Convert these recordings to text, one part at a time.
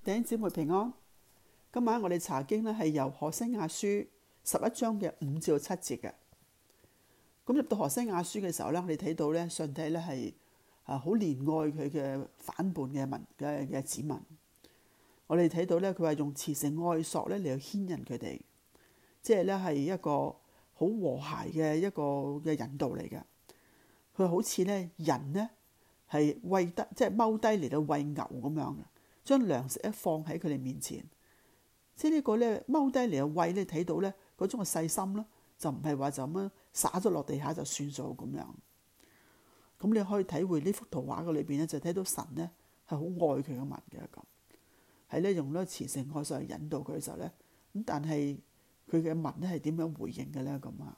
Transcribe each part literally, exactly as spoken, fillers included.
弟兄姊妹平安。今晚我哋查經咧係由何西亞書十一章嘅五至到七節嘅。咁入到何西亞書嘅時候咧，我哋睇到咧上帝咧係啊好憐愛佢嘅反叛嘅民嘅嘅子民。我哋睇到咧佢話用慈繩愛索咧嚟去牽引佢哋，即係咧係一個好和諧嘅一個嘅引導嚟嘅。佢好似咧人咧係餵得即係踎低嚟到餵牛咁樣嘅，將糧食一放喺佢哋面前。即係呢個咧踎低嚟嘅餵咧，睇到咧嗰種嘅細心啦，就唔係話就咁樣灑咗落地下就算數咁樣。咁你可以體會呢幅圖畫嘅裏邊咧，就睇到神咧係好愛佢嘅民嘅咁，係咧用咗慈繩愛索去引導佢嘅時候咧，咁但係佢嘅民咧係點樣回應嘅咧咁啊？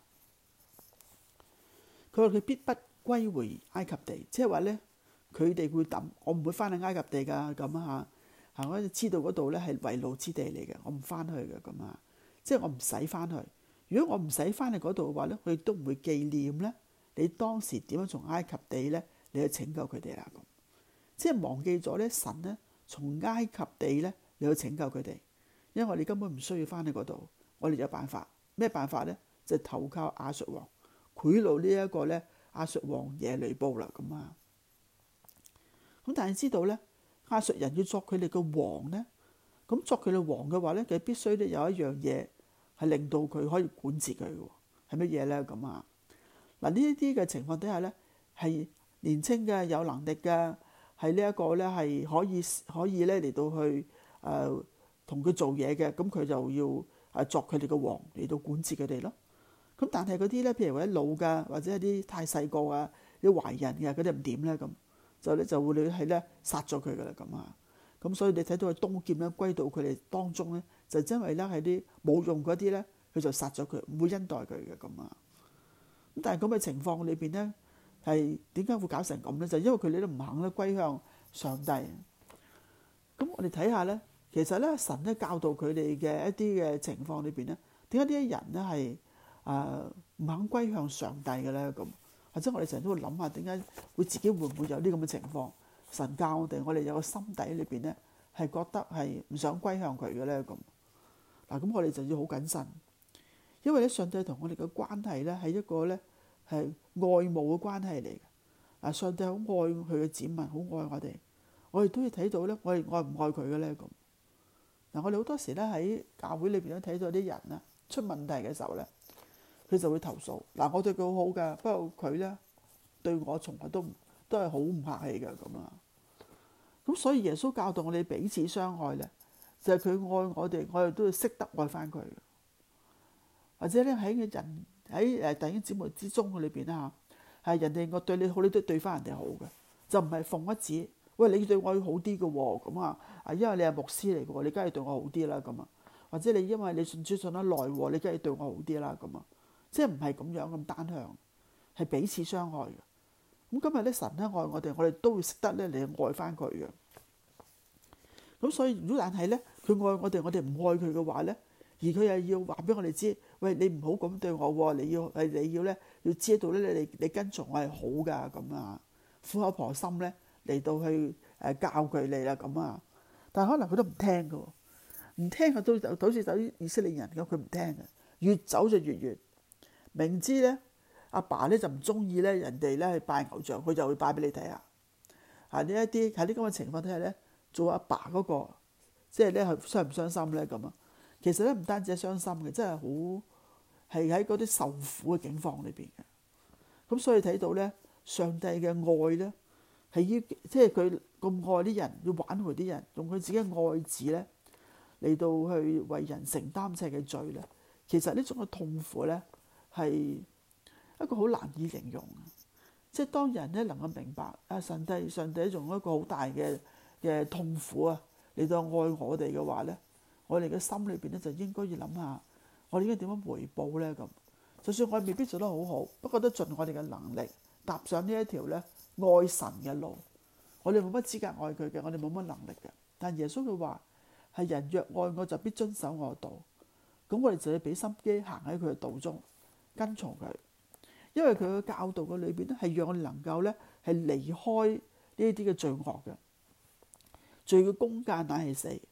佢話佢必不歸回埃及地，即係話咧佢哋會抌，我唔會翻去埃及地㗎咁啊嚇。嚇，我知道嗰度咧係為奴之地嚟嘅，我唔翻去嘅咁啊，即係我唔使翻去。如果我唔使翻去嗰度嘅話咧，佢都唔會紀念咧你當時點樣從埃及地咧你去拯救佢哋啦咁，即係忘記咗咧神咧從埃及地咧你去拯救佢哋，因為我哋根本唔需要翻去嗰度，我哋有辦法，咩辦法咧？就係投靠亞述王，賄賂呢一個咧亞述王耶尼布啦咁啊。咁但係知道咧亞述人要作佢哋嘅王咧，咁作佢哋王嘅話咧，佢必須咧有一樣嘢係令到佢可以管治佢嘅，係乜嘢咧咁啊？嗱，呢一啲嘅情況底下咧，係年青嘅有能力嘅，係呢一個咧係可以可以咧嚟到去誒同佢做嘢嘅，咁佢就要誒作佢哋嘅王嚟到管治佢哋咯。咁但係嗰啲咧，譬如話啲老嘅，或者係啲太細個啊，啲懷孕嘅，嗰啲唔點咧咁，就咧就會你係咧殺咗佢噶啦咁啊。咁所以你睇到佢刀劍咧歸到佢哋當中咧，就因為咧係啲冇用嗰啲咧，佢就殺咗佢，唔會恩待佢嘅咁啊。咁但係咁嘅情況裏邊咧，係點解會搞成咁咧？就因為佢哋都唔肯咧歸向上帝。咁我哋睇下咧，其實咧神咧教導佢哋嘅一啲嘅情況裏邊咧，點解呢啲人咧係誒唔肯歸向上帝嘅咧？咁或者我哋成日都會諗下，點解會自己會唔會有啲咁嘅情況？神教我哋，我哋有個心底裏邊咧係覺得係唔想歸向佢嘅咧咁。嗱，咁我哋就要好謹慎，因為咧上帝同我哋嘅關係咧係一個咧係愛慕嘅關係嚟嘅。啊，上帝好愛佢嘅子民，好愛我哋，我哋都要睇到咧，我哋愛唔愛佢嘅咧咁。嗱，我哋好多時咧喺教會裏邊都睇到啲人啊出問題嘅時候咧，佢就會投訴。嗱，我對佢好好㗎，不過佢咧對我從來都都係好唔客氣嘅咁啊。咁所以耶穌教導我哋彼此相愛咧，就係、是、佢愛我哋，我哋都要識得愛翻佢。或者咧喺嘅人喺誒弟兄姊妹之中嘅裏邊啦嚇，係人哋我對你好，你都對翻人哋好嘅，就唔係奉一指，喂，你對我好啲嘅喎咁啊，啊因為你係牧師嚟嘅喎，你梗係對我好啲啦咁啊，或者你因為你信主信得耐喎，你梗係對我好啲啦咁啊，即係唔係咁樣咁單向，係彼此相愛嘅。咁今日咧神咧愛我哋，我哋都會識得咧嚟愛翻佢嘅。咁所以如果但係咧佢愛我哋，我哋唔愛佢嘅話咧，而佢又要話俾我哋知，喂，你唔好咁對我喎，你要係你要咧要知道咧你你跟從我係好噶咁啊，苦口婆心咧嚟到去誒教佢你啦咁啊，但係可能佢都唔聽嘅，唔聽嘅都就好似走以色列人咁，佢唔聽嘅，越走就越遠，明知咧。阿爸咧就唔中意咧人哋咧去拜偶像，佢就會拜俾你睇下。啊，呢一啲喺啲咁嘅情況底下咧，做阿爸嗰個，即係咧係傷唔傷心咧咁啊？其實咧唔單止係傷心嘅，真係好係喺嗰啲受苦嘅境況裏邊嘅。咁所以睇到咧，上帝嘅愛咧係要即係佢咁愛啲人，要挽回啲人，用佢自己嘅愛子咧嚟到去為人承擔一切嘅罪咧。其實呢種嘅痛苦咧係一個好難以形容啊！即係當人咧能夠明白啊，上帝上帝用一個好大嘅嘅痛苦啊嚟到愛我哋嘅話咧，我哋嘅心裏邊咧就應該要諗下，我哋應該點樣回報咧咁。就算我哋未必做得好好，不過都盡我哋嘅能力踏上呢一條咧愛神嘅路。我哋冇乜資格愛佢嘅，我哋冇乜能力嘅。但耶穌佢話係人若愛我，就必遵守我嘅道。咁我哋就要俾心機行喺佢嘅道中，跟從佢。因為佢嘅教導嘅裏邊咧，係讓我哋能夠咧係離開呢啲嘅罪惡嘅。罪嘅工價乃係死，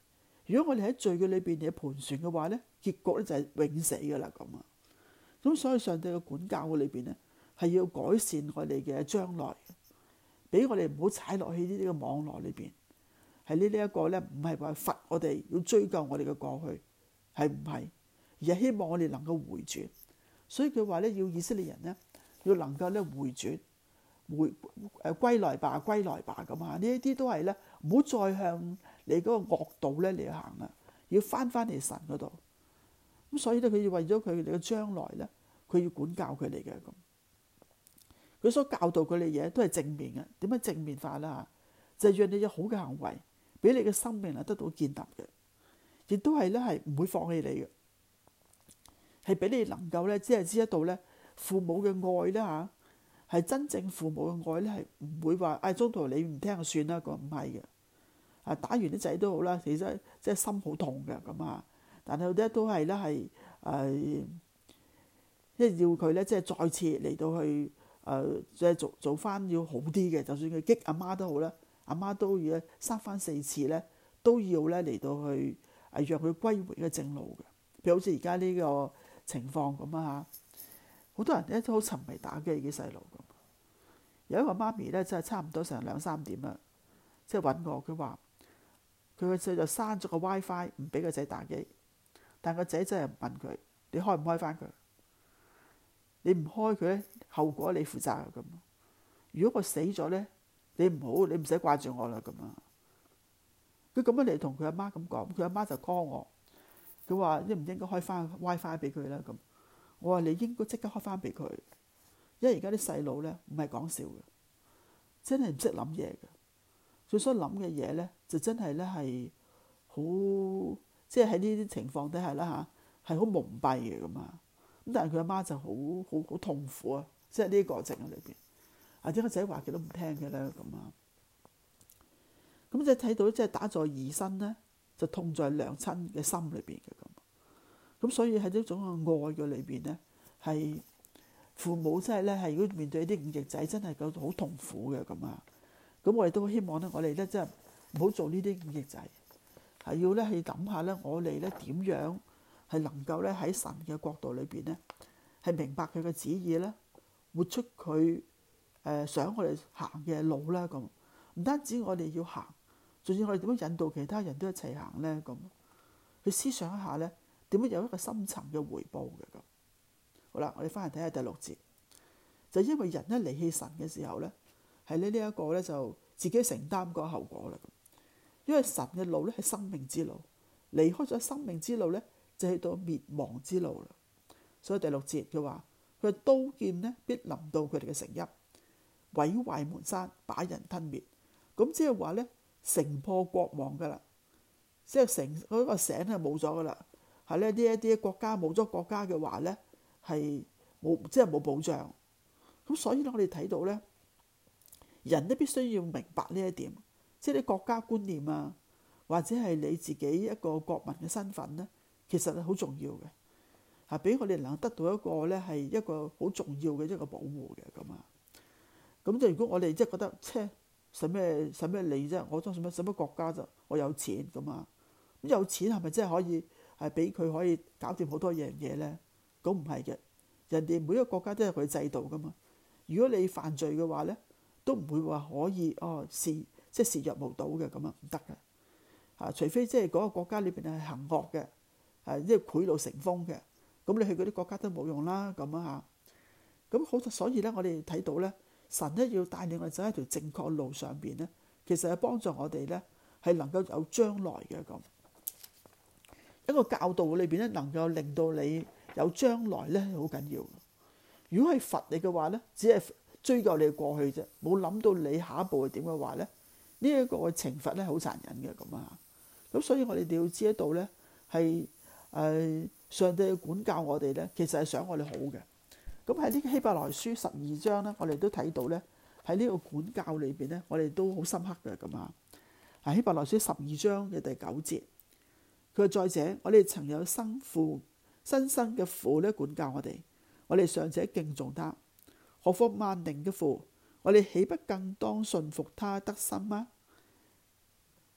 如果我哋喺罪嘅裏邊嘅盤旋嘅話咧，結局咧就係永死噶啦咁啊。咁所以上帝嘅管教嘅裏邊咧，係要改善我哋嘅將來，俾我哋唔好踩落去呢啲嘅網絡裏邊。係呢呢一個咧，唔係話罰我哋要追究我哋嘅過去，係唔係？而係希望我哋能夠回轉。所以佢話咧，要以色列人咧，要能夠咧回轉，回誒歸來吧，歸來吧咁啊！呢一啲都係咧，唔好再向你嗰個惡道咧嚟行啦，要翻翻嚟神嗰度。咁所以咧，佢要為咗佢哋嘅將來咧，佢要管教佢哋嘅咁。佢所教導佢哋嘢都係正面嘅。點樣正面化啦？就係讓你有好嘅行為，俾你嘅生命係得到建立嘅，亦都係咧係唔會放棄你嘅，係俾你能夠咧，只係知得到咧父母嘅愛咧嚇，係真正父母嘅愛咧，係唔會話誒中途你唔聽就算啦，個唔係嘅。啊，打完啲仔都好啦，其實即係心好痛嘅咁啊。但係有啲都係咧係誒，即係要佢咧即係再次嚟到去誒，即係做做翻要好啲嘅，就算佢激阿媽都好啦。阿媽都要生翻四次咧，都要咧嚟到去誒讓佢歸回嘅正路嘅。譬如好似而家呢個情況咁啊，好多人咧都好沉迷打機嘅細路咁。有一個媽咪咧，真係差唔多成兩三點啦，即係揾我，佢話佢個仔就閂咗個 WiFi，唔俾個仔打機。但個仔真係問佢：你開唔開翻佢？你唔開佢咧，後果你負責啊咁。如果我死咗咧，你唔好，你唔使掛住我啦咁啊！佢咁樣嚟同佢阿媽咁講，佢阿媽就 call我，佢話應唔應該開翻 WiFi 俾佢咧咁。我話你應該即刻開翻俾佢，因為而家啲細路咧唔係講笑嘅，真係唔識諗嘢嘅。佢所諗嘅嘢咧，就真係咧係好，即係喺呢啲情況底下啦嚇，係好蒙蔽嘅咁啊！咁但係佢阿媽就好好好痛苦啊！即係呢個過程裏邊。啊！啲個仔話佢都唔聽嘅咧，咁啊，咁即係睇到即係打在兒身咧，就痛在娘親嘅心裏邊嘅咁。咁所以喺呢種嘅愛嘅裏邊咧，係父母真係咧係如果面對啲忤逆仔，真係覺得好痛苦嘅咁啊。咁我哋都希望咧，我哋咧真係唔好做呢啲忤逆仔，係要咧去諗下咧，我哋咧點樣係能夠咧喺神嘅角度裏邊咧，係明白佢嘅旨意咧，活出佢。誒、呃、想我哋行嘅路啦，咁唔單止我哋要行，仲要我哋點樣引導其他人都一齊行咧？咁去思想一下咧，點樣有一個深層嘅回報嘅咁。好啦，我哋翻嚟睇下第六節，就因為人一離棄神嘅時候咧，係呢呢一個咧就自己承擔個後果啦。咁因為神嘅路咧係生命之路，離開咗生命之路咧就去到滅亡之路啦。所以第六節佢話：佢話刀劍咧必臨到佢哋嘅城邑。毀壞門山，把人吞滅。咁即係話咧，城破國亡噶啦，即係城嗰、那個城係冇咗噶啦。係咧，呢一啲國家冇咗國家嘅話咧，係冇即係冇保障。咁所以咧，我哋睇到咧，人都必須要明白呢一點，即係啲國家觀念啊，或者係你自己一個國民嘅身份咧，其實係好重要嘅，係俾我哋能得到一個咧係一個好重要嘅一個保護嘅咁啊。咁就如果我哋即係覺得，切使咩使咩理啫？我裝使乜使乜國家就我有錢咁啊！咁有錢係咪真係可以係俾佢可以搞掂好多樣嘢咧？咁唔係嘅，人哋每一個國家都有佢制度噶嘛。如果你犯罪嘅話咧，都唔會話可以哦視即係視若無睹嘅咁啊，唔得嘅嚇。除非即係嗰個國家裏邊係行惡嘅，係即係賄賂成風嘅，咁你去嗰啲國家都冇用啦咁啊嚇。咁好，所以咧我哋睇到咧。神咧要帶領我哋走喺條正確路上邊咧，其實係幫助我哋咧係能夠有將來嘅咁一個教導裏邊咧，能夠令到你有將來咧係好緊要。如果係罰你嘅話咧，只係追究你過去啫，冇諗到你下一步係點嘅話咧，呢、這、一個懲罰咧好殘忍嘅咁啊。咁所以我哋要知得到咧係誒上帝嘅管教我哋咧，其實係想我哋好嘅。咁喺呢個希伯來書十二章咧，我哋都睇到咧喺呢個管教裏邊咧，我哋都好深刻嘅咁啊。喺希伯來書十二章嘅第九節，佢話再者，我哋曾有生父新生嘅父咧管教我哋，我哋尚且敬重他，何況萬靈嘅父，我哋豈不更當順服他得生嗎？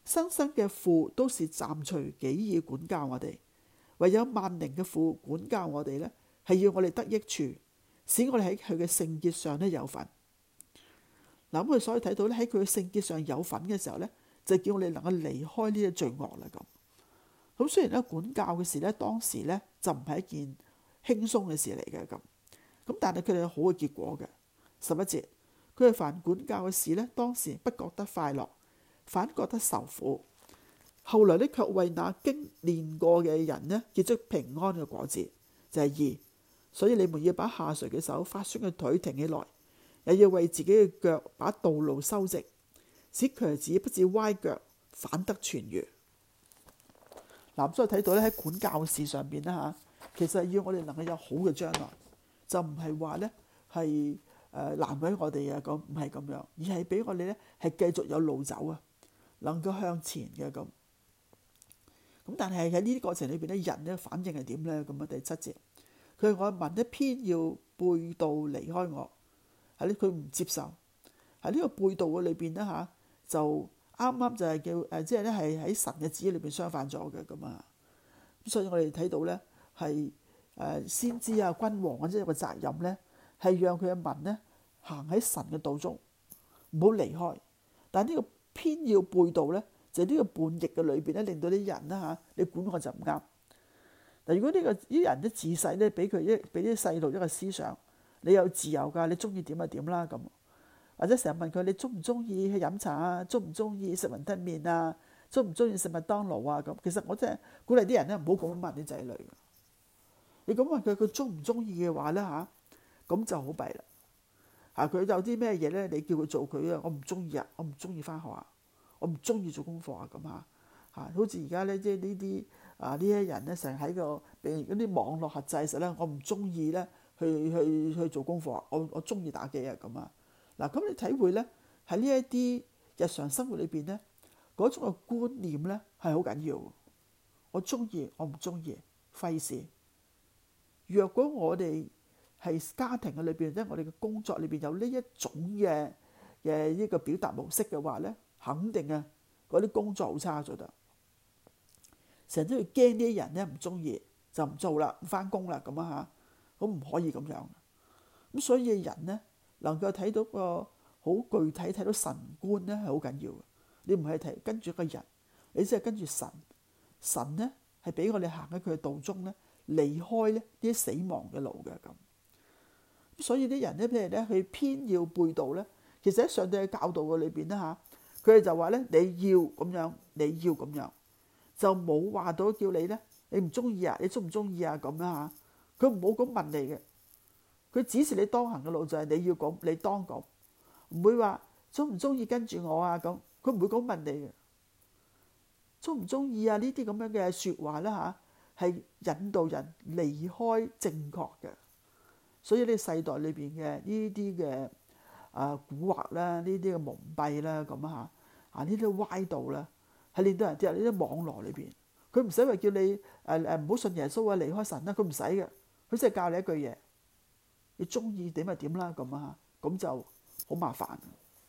生生嘅父都是暫隨己意管教我哋，唯有萬靈嘅父管教我哋呢，係要我哋得益處，使我哋喺佢嘅聖潔上呢有份。嗱，咁我哋所以睇到咧，喺佢嘅聖潔上有份嘅時候呢，就叫我哋能夠離開呢啲罪惡啦。咁咁雖然咧管教嘅事呢，當時呢就唔係一件輕鬆嘅事嚟嘅，咁咁但係佢哋有好嘅結果嘅。十一節，佢哋凡管教嘅事呢，當時不覺得快樂，反覺得受苦，後來呢卻為那經練過嘅人呢結出平安嘅果子，就係義。所以你們要把下垂嘅手、發酸嘅腿挺起來，又要為自己嘅腳把道路修直，使瘸子不至歪腳，反得痊癒。嗱，所以睇到咧喺管教事上邊啦嚇，其實要我哋能夠有好嘅將來，就唔係話咧係誒難為我哋啊，咁唔係咁樣，而係俾我哋咧係繼續有路走啊，能夠向前嘅咁。咁但係喺呢啲過程裏邊咧，人咧反應係點咧？咁啊第七節，佢話我民咧偏要背道離開我，係咧佢唔接受，喺呢個背道嘅裏邊咧嚇就。啱啱就係叫誒，即係咧係喺神嘅旨意裏邊相反咗嘅咁啊！咁所以我哋睇到咧係誒先知啊、君王啊，即係個責任咧係讓佢嘅民咧行喺神嘅道中，唔好離開。但係呢個偏要背道咧，就係呢個叛逆嘅裏邊咧，令到啲人啦嚇，你管我就唔啱。嗱，如果呢個啲人咧自細咧俾佢一俾啲細路一個思想，你有自由㗎，你中意點就點啦咁。或者成日問佢你中唔中意去飲茶啊？中唔中意食雲吞麵啊？中唔中意食麥當勞啊？咁其實我真係鼓勵啲人咧唔好咁問啲仔女。你咁問佢，佢中唔中意嘅話咧嚇，咁就好弊啦嚇。佢有啲咩嘢咧？你叫佢做佢啊，我唔中意啊，我唔中意返學啊，我唔中意做功課啊咁嚇嚇。好似而家咧即係呢啲啊呢啲人咧成日喺個俾嗰啲網絡核制實咧，我唔中意咧去去去做功課啊，我我中意打機啊咁啊。嗱，咁你體會咧喺呢一啲日常生活裏邊咧，嗰種嘅觀念咧係好緊要。我中意，我唔中意，費事。若果我哋係家庭嘅裏邊，即係我哋嘅工作裏邊有呢一種嘅嘅呢個表達模式嘅話咧，肯定啊嗰啲工作好差做得。成日都要驚啲人咧唔中意就唔做啦，唔返工啦咁啊嚇，咁唔可以咁樣。咁所以人咧。能夠睇到個好具體睇到神觀咧係好緊要嘅。你唔係睇跟住一個人，你只係跟住神。神咧係俾我哋行喺佢嘅道中咧，離開咧啲死亡嘅路嘅咁。所以啲人咧譬如咧佢偏要背道咧，其實喺上帝嘅教導嘅裏邊咧嚇，佢哋就話咧你要咁樣，你要咁樣，就冇話到叫你咧你唔中意啊，你中唔中意啊咁樣嚇。佢唔好咁問你嘅。佢指示你當行嘅路就係你要講，你當講，唔會話中唔中意跟住我啊咁。佢唔會咁問你嘅，中唔中意啊呢啲咁樣嘅説話啦嚇，係引導人離開正確嘅。所以呢世代裏邊嘅呢啲嘅啊蠱惑啦，呢啲嘅蒙蔽啦咁啊嚇啊呢啲歪道啦，係令到人跌入呢啲網絡裏邊。佢唔使話叫你誒誒唔好信耶穌啊，離開神啦，佢唔使嘅，佢只係教你一句嘢。你中意點就點啦，咁啊，咁就好麻煩。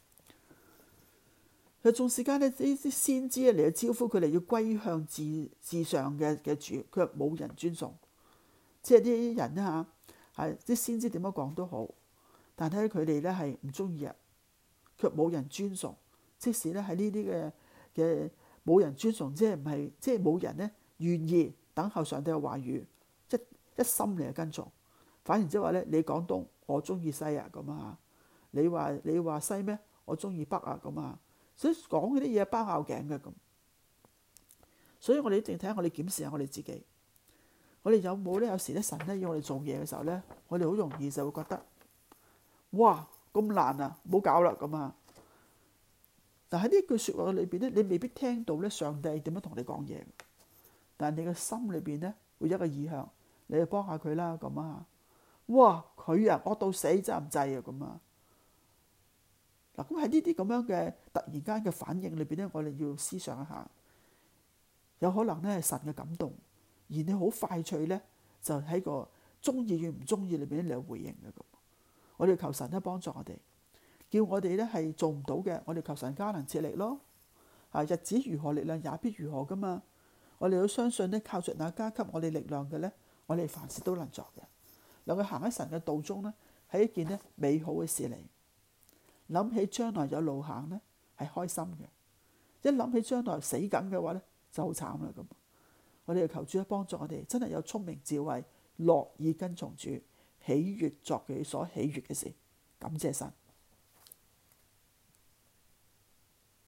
佢仲時間咧，呢啲先知嚟去招呼佢哋要歸向至至上嘅嘅主，佢話冇人尊崇，即係啲人咧嚇，係啲先知點樣講都好，但係佢哋咧係唔中意啊，卻冇人尊崇。即使咧喺呢啲嘅嘅冇人尊崇，即係唔係即係冇人咧願意等候上帝嘅話語，一一心嚟去跟從。反而即係話咧，你講東，我中意西啊咁啊！你話你話西咩？我中意北啊咁啊！所以講嗰啲嘢包拗頸嘅咁。所以我哋一定睇下我哋檢視下我哋自己，我哋有冇咧？有時咧神咧要我哋做嘢嘅時候咧，我哋好容易就會覺得，哇咁難啊，唔好搞啦咁啊！但喺呢句説話嘅裏邊咧，你未必聽到咧上帝點樣同你講嘢，但係你嘅心裏邊咧會有一個意向，你去幫下佢啦咁啊！哇！佢啊惡到死真係唔制啊咁啊！嗱，咁喺呢啲咁樣嘅突然間嘅反應裏邊咧，我哋要思想一下，有可能咧係神嘅感動，而你好快脆咧就喺個中意與唔中意裏邊咧嚟回應嘅咁。我哋求神咧幫助我哋，叫我哋咧係做唔到嘅，我哋求神加能賜力咯。 啊，日子如何，力量也必如何噶嘛。我哋要相信呢，靠着那加給我哋力量嘅呢，我哋凡事都能作嘅。能夠行喺神嘅道中呢，係一件呢美好嘅事嚟。諗起將來有路行呢，係開心嘅。一諗起將來死緊嘅話呢，就好慘啦咁。我哋要求主幫助我哋，真係有聰明智慧，樂意跟從主，喜悅作佢所喜悅嘅事。感謝神。